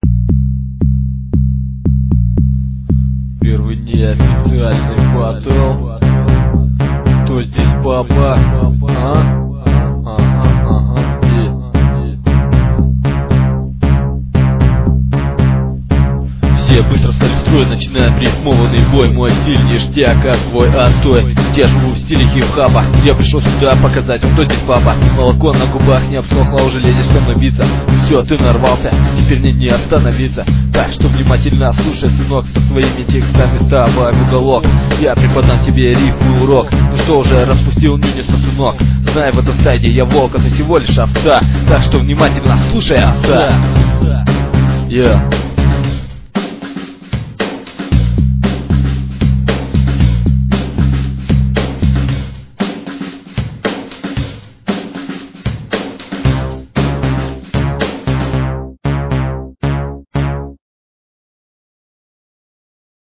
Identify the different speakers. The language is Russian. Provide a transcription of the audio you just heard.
Speaker 1: Первый неофициальный батл. Кто здесь папа? Все быстро встали в строй, начинаем рифмованный бой. Мой стиль ништяк, как твой отстой. Я живу в стиле хип-хапа. Я пришел сюда показать, кто здесь папа. Молоко на губах не обсохло, уже лезешь со мной биться. Все, ты нарвался, теперь мне не остановиться. Так что внимательно слушай, сынок, со своими текстами с тобой в уголок. Я преподам тебе рифму урок. Ну что уже, распустил нюни сосунок. Знай, в этом стадии я волк, а ты всего лишь овца. Так что внимательно слушай, овца.